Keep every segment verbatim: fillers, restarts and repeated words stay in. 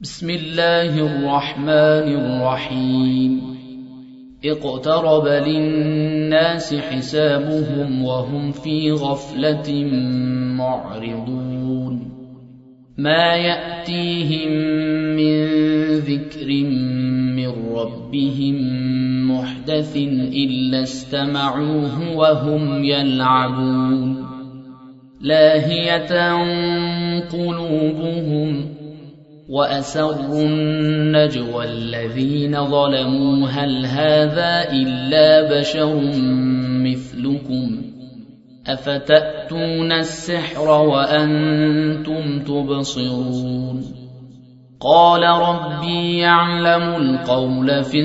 بسم الله الرحمن الرحيم اقترب للناس حسابهم وهم في غفلة معرضون ما يأتيهم من ذكر من ربهم محدث إلا استمعوه وهم يلعبون لاهية قلوبهم وأسروا النجوى الذين ظلموا هل هذا إلا بشر مثلكم أفتأتون السحر وأنتم تبصرون قال ربي يعلم القول في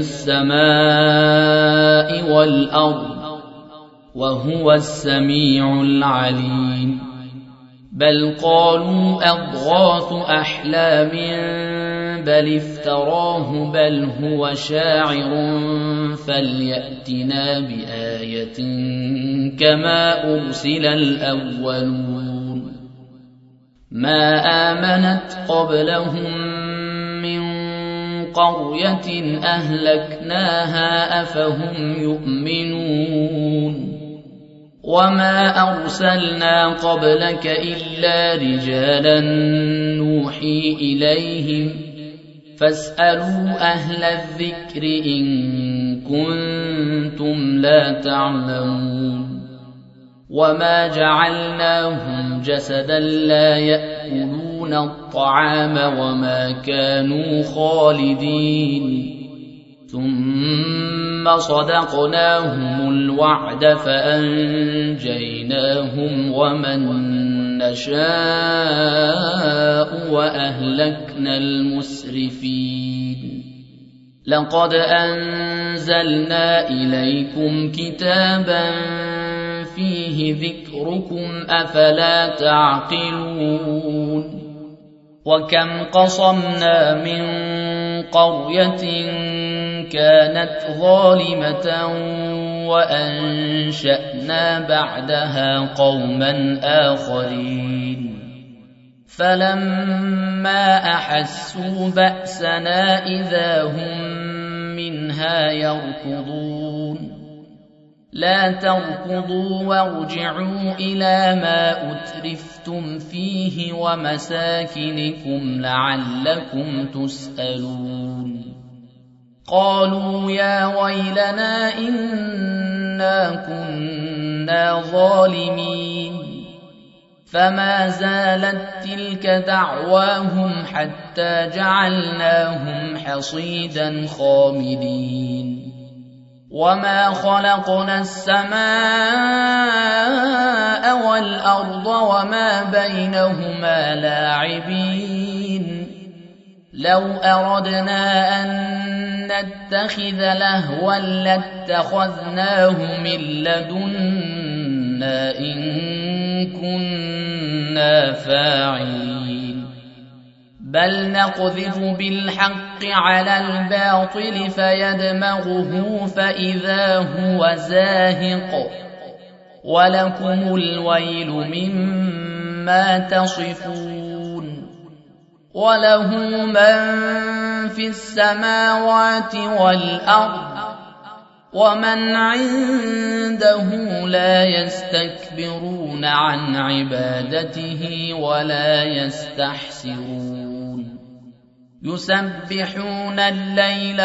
السماء والأرض وهو السميع العليم بل قالوا أضغاث أحلام بل افتراه بل هو شاعر فليأتنا بآية كما أرسل الأولون ما آمنت قبلهم من قرية أهلكناها أفهم يؤمنون وما أرسلنا قبلك إلا رجالا نوحي إليهم فاسألوا أهل الذكر إن كنتم لا تعلمون وما جعلناهم جسدا لا يأكلون الطعام وما كانوا خالدين ثم صدقناهم الوعد فأنجيناهم ومن نشاء وأهلكنا المسرفين لقد أنزلنا إليكم كتابا فيه ذكركم أفلا تعقلون وكم قصمنا من قرية كانت ظالمة وأنشأنا بعدها قوما آخرين فلما أحسوا بأسنا إذا هم منها يركضون لا تركضوا وارجعوا إلى ما أترفتم فيه ومساكنكم لعلكم تسألون قالوا يا ويلنا إنا كنا ظالمين فما زالت تلك دعواهم حتى جعلناهم حصيدا خامدين وما خلقنا السماء والأرض وما بينهما لاعبين لو أردنا أن نتخذ لهوا لاتخذناه من لدنا إن كنا فاعلين بل نقذف بالحق على الباطل فيدمغه فإذا هو زاهق ولكم الويل مما تصفون وله من في السماوات والأرض ومن عنده لا يستكبرون عن عبادته ولا يستحسرون يسبحون الليل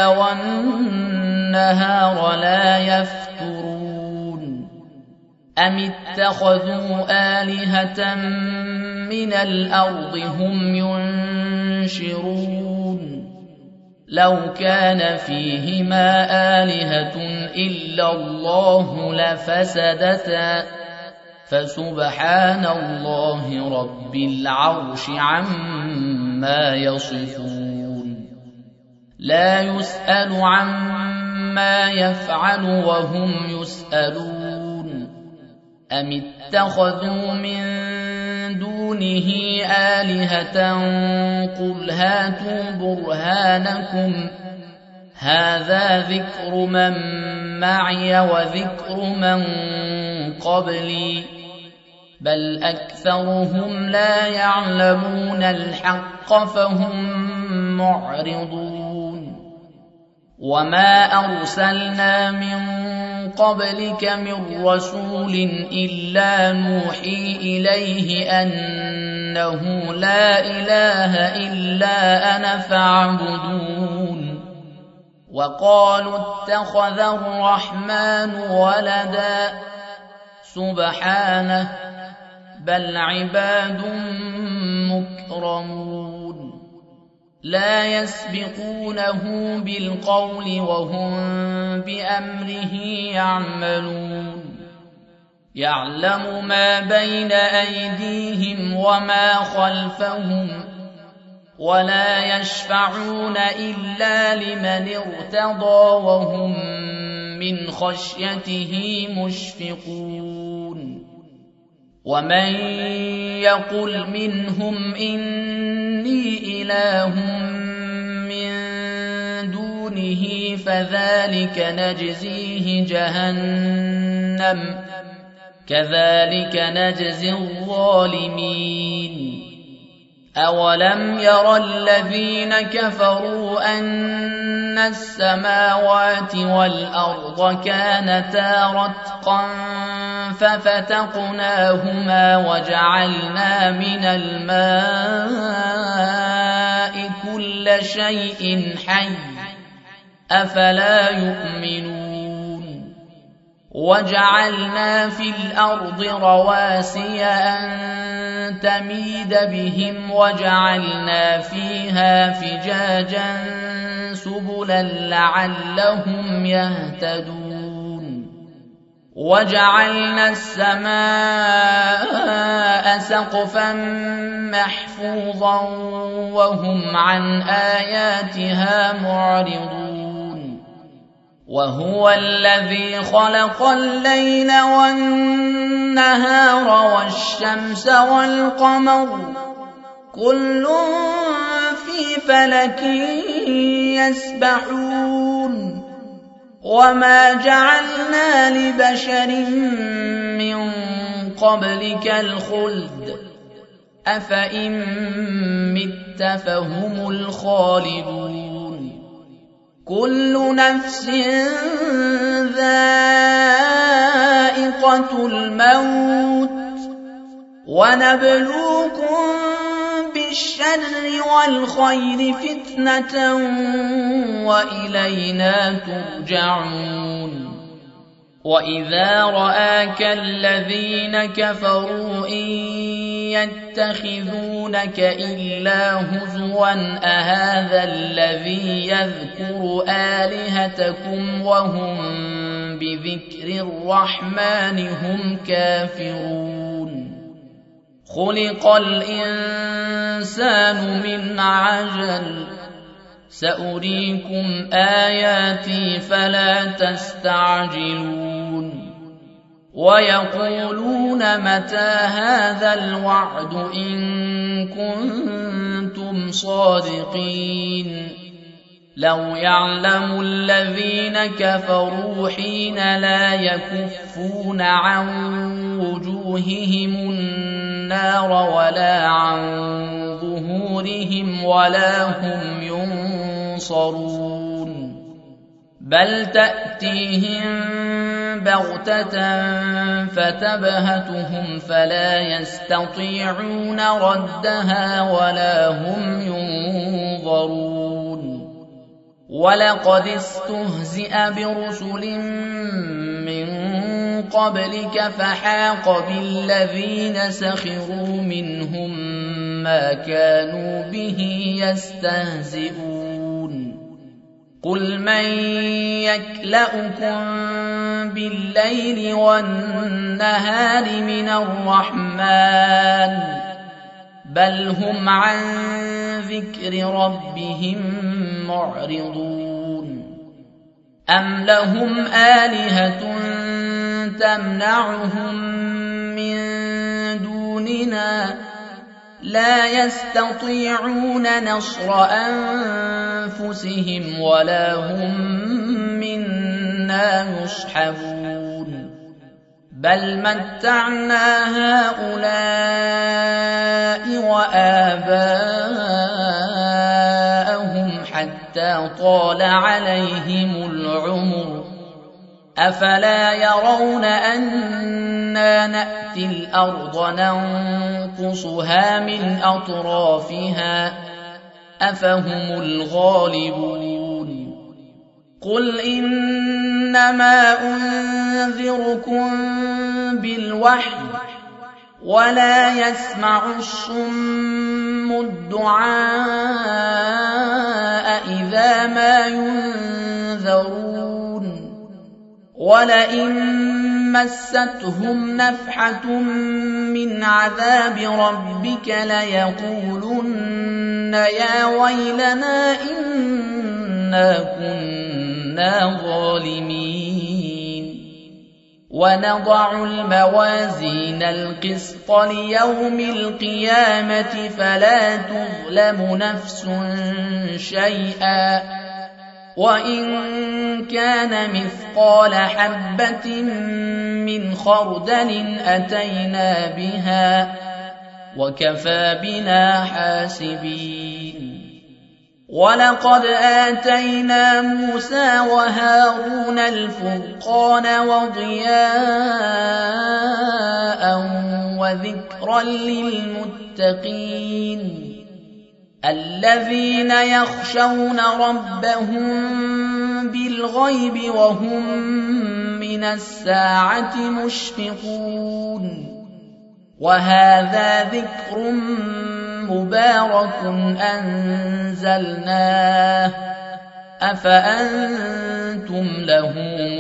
والنهار لا يفترون أم اتخذوا آلهة من الأرض هم ينشرون لو كان فيهما آلهة إلا الله لفسدتا فسبحان الله رب العرش عما يصفون لا يسأل عما يفعل وهم يسألون أم اتخذوا من دونه آلهة قل هاتوا برهانكم هذا ذكر من معي وذكر من قبلي بل أكثرهم لا يعلمون الحق فهم معرضون وما أرسلنا من قبلك من رسول إلا نوحي إليه أنه لا إله إلا أنا فاعبدون وقالوا اتخذ الرحمن ولدا سبحانه بل عباد مكرمون لا يسبقونه بالقول وهم بأمره يعملون يعلم ما بين أيديهم وما خلفهم ولا يشفعون إلا لمن ارتضى وهم من خشيته مشفقون ومن يقل منهم إني إله من دونه فذلك نجزيه جهنم كذلك نجزي الظالمين أولم ير الذين كفروا أن السماوات والأرض كانتا رتقا ففتقناهما وجعلنا من الماء كل شيء حي أفلا يؤمنون وجعلنا في الأرض رواسي أن تميد بهم وجعلنا فيها فجاجا سبلا لعلهم يهتدون وجعلنا السماء سقفا محفوظا وهم عن آياتها معرضون وهو الذي خلق الليل والنهار والشمس والقمر كل في فلك يسبحون وما جعلنا لبشر من قبلك الخلد أفإن مت فهم الخالدون كل نفس ذائقة الموت ونبلوكم بالشر والخير فتنة وإلينا ترجعون وإذا رآك الذين كفروا إن يتخذونك إلا هزوا أهذا الذي يذكر آلهتكم وهم بذكر الرحمن هم كافرون خلق الإنسان من عجل سأريكم آياتي فلا تستعجلون ويقولون متى هذا الوعد إن كنتم صادقين لو يعلم الذين كفروا حين لا يكفون عن وجوههم النار ولا عن ظهورهم ولا هم ينصرون بل تأتيهم بغتة فتبهتهم فلا يستطيعون ردها ولا هم ينظرون ولقد استهزئ برسل من قبلك فحاق بالذين سخروا منهم ما كانوا به يستهزئون قل من يكلؤكم بالليل والنهار من الرحمن بل هم عن ذكر ربهم معرضون أم لهم آلهة تمنعهم من دوننا لا يستطيعون نصر أنفسهم ولا هم منا يصحبون بل متعنا هؤلاء وآباءهم حتى طال عليهم العمر أفلا يرون أنا نأتي الأرض ننقصها من أطرافها أفهم الغالبون قل إنما أنذركم بالوحي ولا يسمع الصم الدعاء إذا ما ينذرون ولئن مستهم نفحة من عذاب ربك ليقولن يا ويلنا إنا كنا ظالمين ونضع الموازين القسط ليوم القيامة فلا تظلم نفس شيئا وإن كان مثقال حبة من خردل أتينا بها وكفى بنا حاسبين ولقد آتينا موسى وهارون الفرقان وضياء وذكرا للمتقين الذين يخشون ربهم بالغيب وهم من الساعة مشفقون وهذا ذكر مبارك أنزلناه أفأنتم له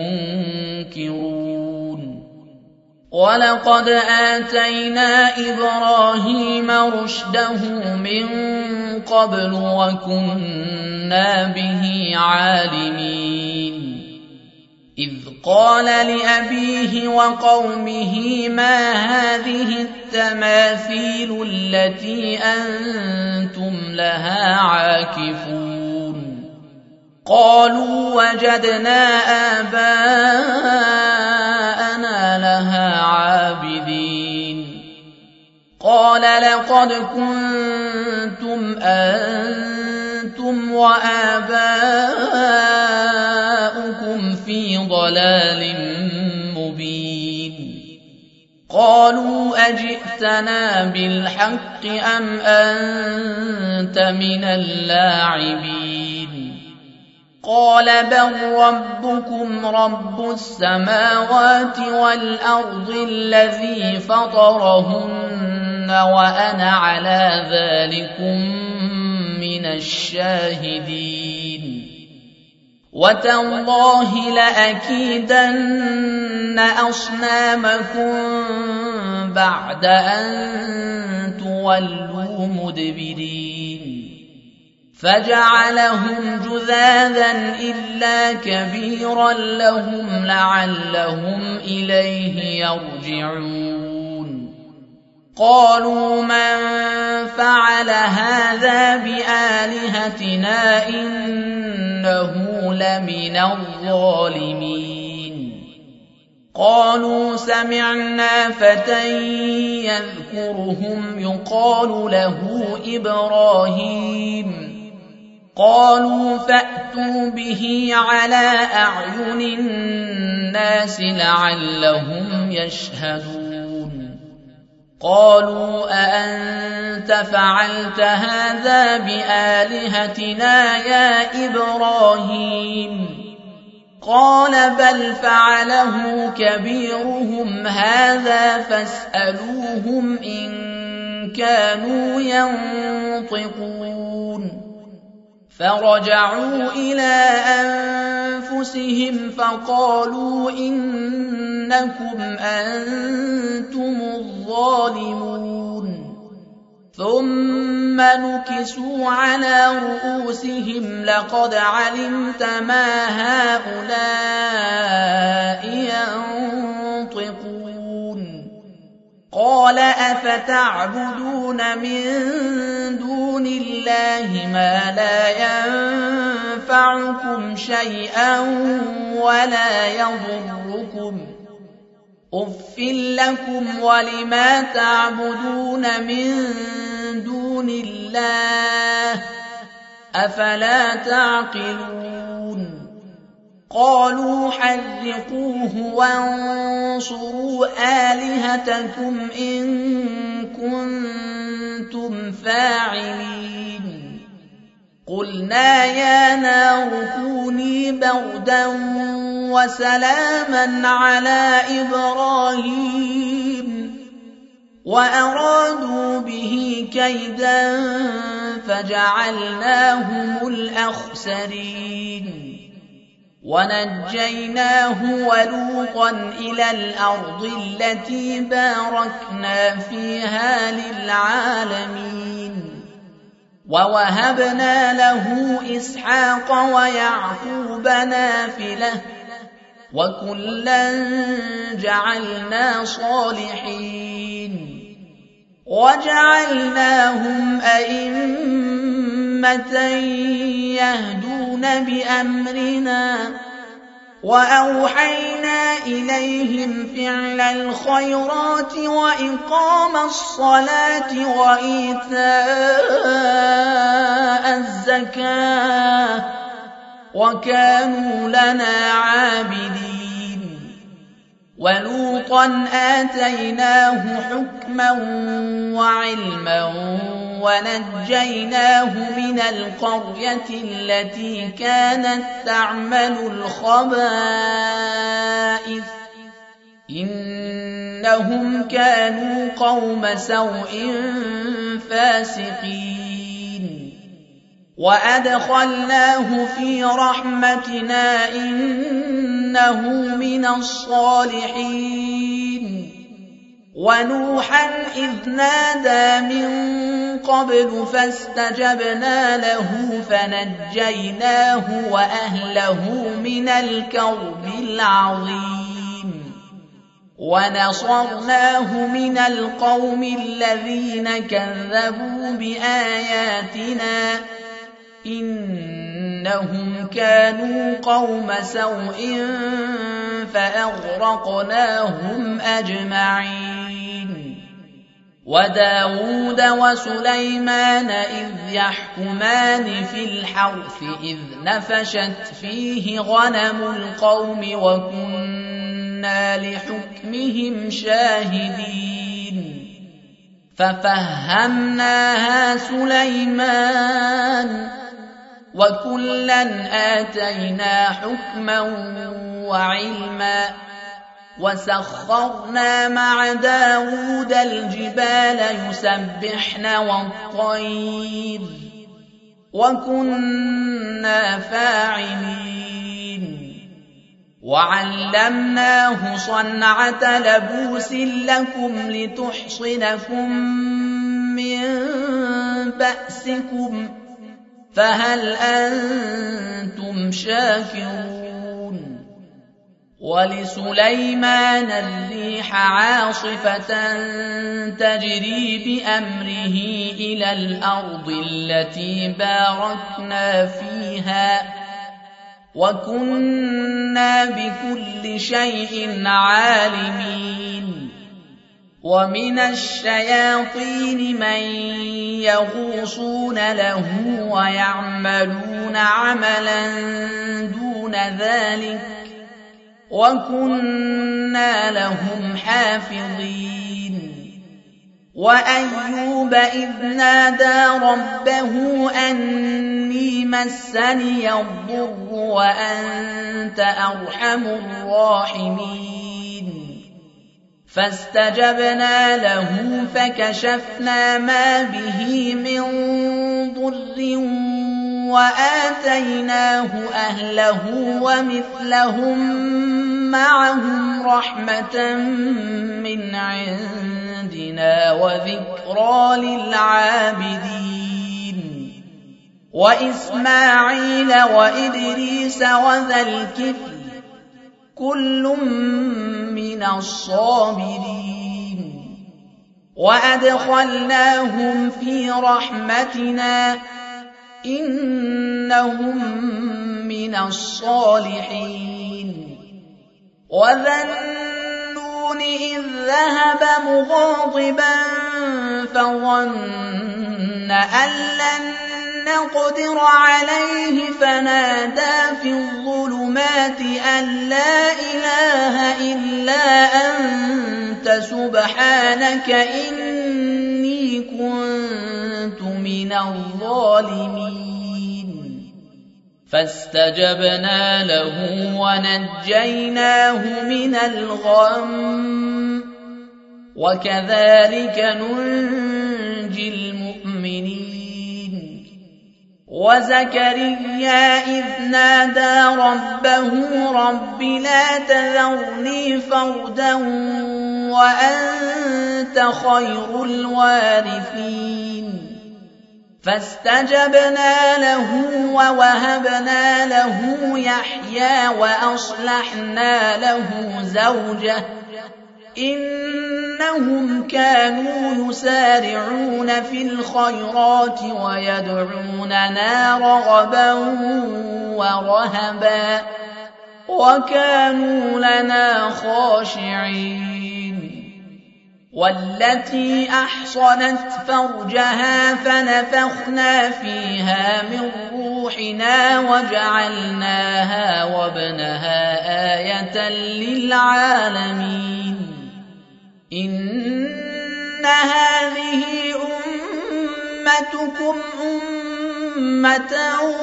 منكرون ولقد آتينا إبراهيم رشده من قبل وكنا به عالمين إذ قال لأبيه وقومه ما هذه التماثيل التي أنتم لها عاكفون قالوا وجدنا آباءنا لها عابدين قال لقد كنتم أنتم وآباؤكم في ضلال مبين قالوا أجئتنا بالحق أم أنت من اللاعبين قال بل ربكم رب السماوات والأرض الذي فطرهن وأنا على ذلكم من الشاهدين وتالله لأكيدن أصنامكم بعد أن تولوا مدبرين فجعلهم جذاذا إلا كبيرا لهم لعلهم إليه يرجعون قالوا من فعل هذا بآلهتنا إنه لمن الظالمين قالوا سمعنا فتى يذكرهم يقال له إبراهيم قالوا فأتوا به على أعين الناس لعلهم يشهدون قالوا أأنت فعلت هذا بآلهتنا يا إبراهيم قال بل فعله كبيرهم هذا فاسألوهم إن كانوا ينطقون فرجعوا إلى أنفسهم فقالوا إنكم أنتم الظالمون ثم نكسوا على رؤوسهم لقد علمت ما هؤلاء ينطقون قال أفتعبدون من دون الله ما لا ينفعكم شيئا ولا يضركم أف لكم ولما تعبدون من دون الله أفلا تعقلون قالوا حرقوه وانصروا آلهتكم إن كنتم فاعلين قلنا يا نار كوني بردا وسلاما على إبراهيم وأرادوا به كيدا فجعلناهم الأخسرين ونجيناه ولوطا إلى الأرض التي باركنا فيها للعالمين ووهبنا له إسحاق ويعقوب نافلة وكلا جعلنا صالحين وجعلناهم أئمة يهدون بأمرنا وأوحينا إليهم فعل الخيرات وإقام الصلاة وإيتاء الزكاة وكانوا لنا عابدين ولوطا آتيناه حكما وعلما ونجيناه من القرية التي كانت تعمل الخبائث إنهم كانوا قوم سوء فاسقين وأدخلناه في رحمتنا إنه من الصالحين ونوحا إذ نادى من قبل فاستجبنا له فنجيناه وأهله من الكرب العظيم ونصرناه من القوم الذين كذبوا بآياتنا إنهم كانوا قوم سوء فأغرقناهم أجمعين وداود وسليمان إذ يحكمان في الحرث إذ نفشت فيه غنم القوم وكنا لحكمهم شاهدين ففهمناها سليمان وكلا آتينا حكما وعلما وسخرنا مع داود الجبال يسبحن والطير وكنا فاعلين وعلمناه صنعة لبوس لكم لتحصنكم من بأسكم فهل أنتم شاكرون ولسليمان الريح عاصفة تجري بأمره إلى الأرض التي باركنا فيها وكنا بكل شيء عالمين ومن الشياطين من يغوصون له ويعملون عملا دون ذلك وكنا لهم حافظين وأيوب إذ نادى ربه أني مسني الضر وأنت أرحم الراحمين فاستجبنا له فكشفنا ما به من ضر وآتيناه أهله ومثلهم معهم رحمة من عندنا وذكرى للعابدين وإسماعيل وإدريس وذا الكفل كل من الصابرين وأدخلناهم في رحمتنا إنهم من الصالحين وذا النون إذ ذهب مغاضبا فظن أن لن نقدر عليه فنادى في الظلمات أن لا إله إلا أنت سبحانك إني كنت من الظالمين فاستجبنا له ونجيناه من الغم وكذلك ننجي المؤمنين وزكريا إذ نادى ربه رب لا تذرني فردا وأنت خير الوارثين فاستجبنا له ووهبنا له يحيى وأصلحنا له زوجه إنهم كانوا يسارعون في الخيرات ويدعوننا رغبا ورهبا وكانوا لنا خاشعين والتي أحصنت فرجها فنفخنا فيها من روحنا وجعلناها وابنها آية للعالمين إن هذه أمتكم أمة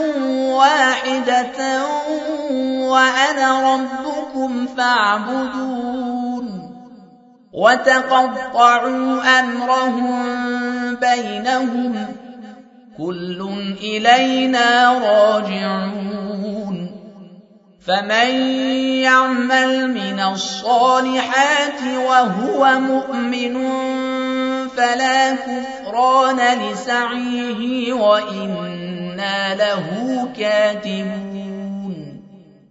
واحدة وأنا ربكم فاعبدون وتقطعوا أمرهم بينهم كل إلينا راجعون فمن يعمل من الصالحات وهو مؤمن فلا كفران لسعيه وإنا له كاتبون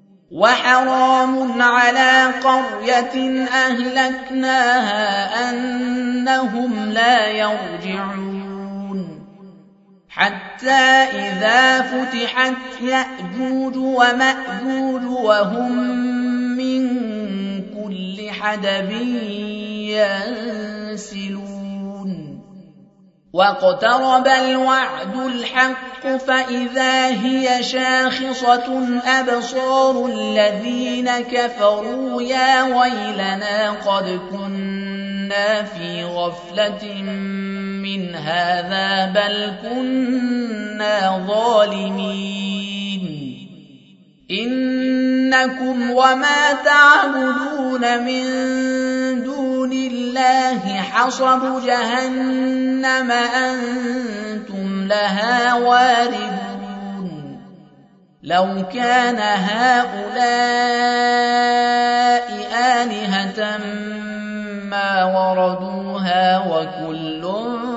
وحرام على قرية أهلكناها أنهم لا يرجعون حتى إذا فتحت يأجوج ومأجوج وهم من كل حدب ينسلون واقترب الوعد الحق فإذا هي شاخصة أبصار الذين كفروا يا ويلنا قد كنا في غفلة من هذا بل كنا ظالمين إنكم وما تعبدون من دون الله حصب جهنم أنتم لها واردون لو كان هؤلاء آلهة ما وردوها وكل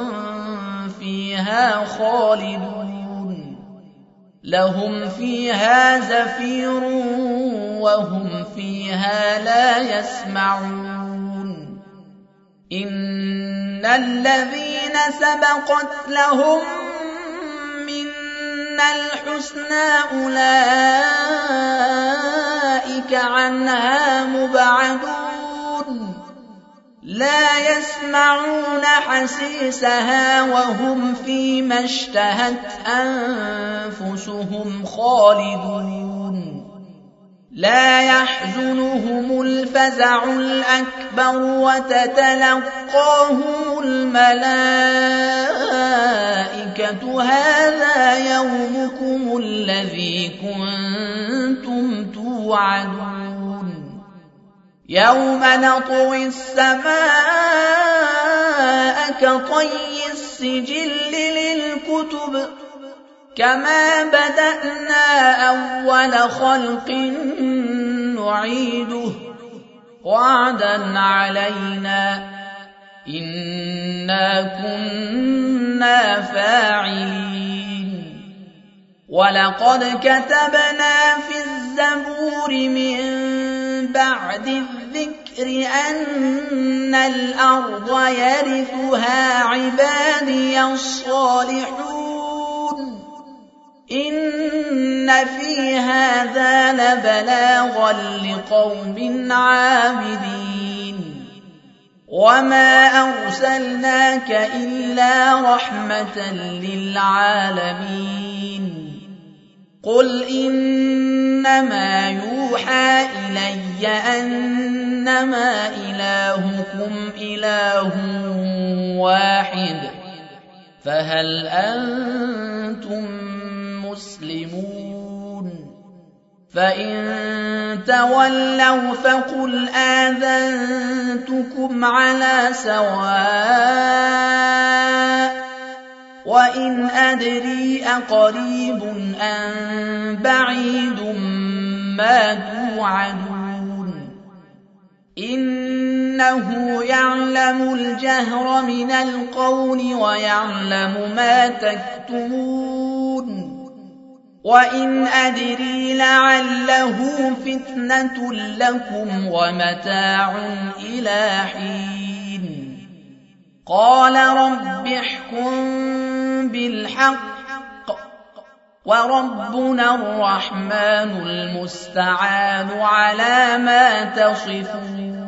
فيها خالدون لهم فيها زفير وهم فيها لا يسمعون إن الذين سبقت لهم منا الحسنى أولئك عنها مبعدون لا يسمعون حسيسها وهم فيما اشتهت أنفسهم خالدون لا يحزنهم الفزع الأكبر وتتلقاهم الملائكة هذا يومكم الذي كنتم توعدون يوم نطوي السماء كطي السجل للكتب كما بدأنا أول خلق نعيده وعدا علينا إنا كنا فاعلين ولقد كتبنا في الزبور من بعد الذكر أن الأرض يرثها عبادي الصالحون إن في هذا لبلاغا لقوم عابدين وما أرسلناك إلا رحمة للعالمين قل إنما يوحى إلي أنما إلهكم إله واحد فهل أنتم مسلمون فإن تولوا فقل آذنتكم على سواء وإن أدري أقريب أم بعيد ما توعدون إنه يعلم الجهر من القول ويعلم ما تكتمون وإن أدري لعله فتنة لكم ومتاع إلى حين قال رب احكم بالحق وربنا الرحمن المستعان على ما تصفون